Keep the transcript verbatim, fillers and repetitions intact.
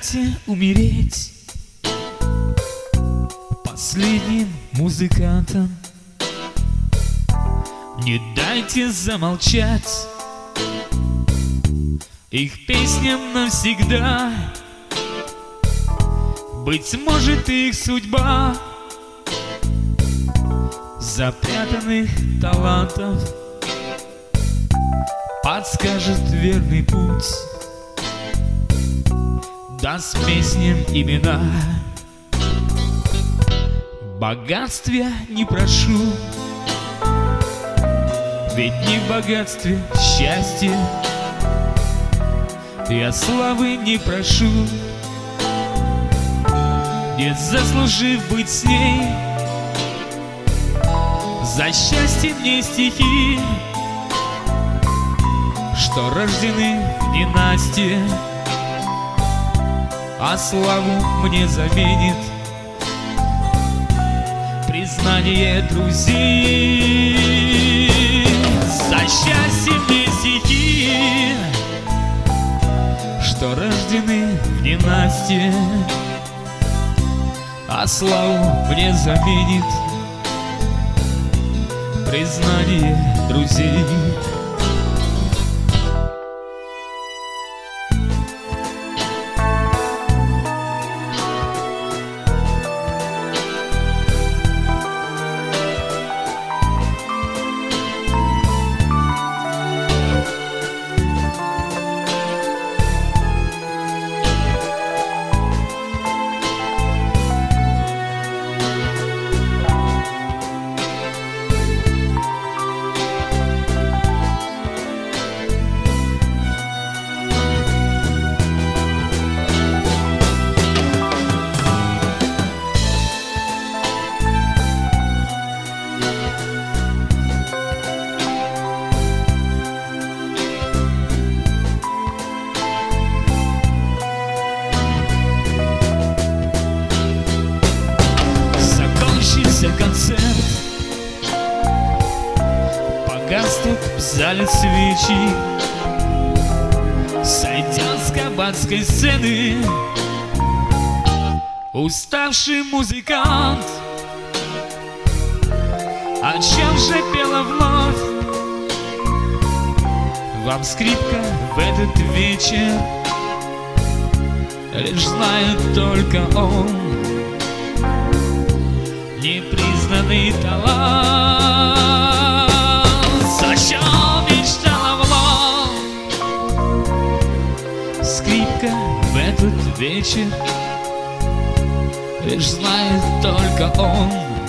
дайте умереть последним музыкантам, не дайте замолчать их песням навсегда. Быть может, их судьба запрятанных талантов подскажет верный путь, даст песням имена. Богатствия не прошу, ведь не в богатстве счастье. Я славы не прошу, не заслужив быть с ней. За счастье мне стихи, что рождены в ненастье, а славу мне заменит признание друзей. За счастье мне стихи, что рождены в ненастье, а славу мне заменит признание друзей. Концерт, погаснут в зале свечи, сойдет с кабацкой сцены уставший музыкант. О чем же пела вновь вам скрипка в этот вечер? Лишь знает только он, непризнанный талант. Зачем мечтала вновь скрипка в этот вечер? Лишь знает только он,